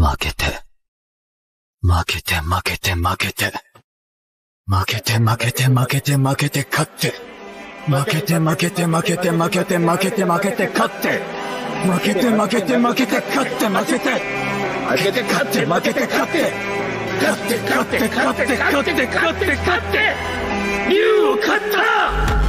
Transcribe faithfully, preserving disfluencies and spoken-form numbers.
負けて、負けて負けて負けて、負けて負けて負けて負けて勝って、負けて負けて負けて負けて負けて負けて勝って、負けて負けて負けて勝って負けて、負けて勝って負けて勝って、勝って勝って勝って勝って勝って勝って、竜を勝った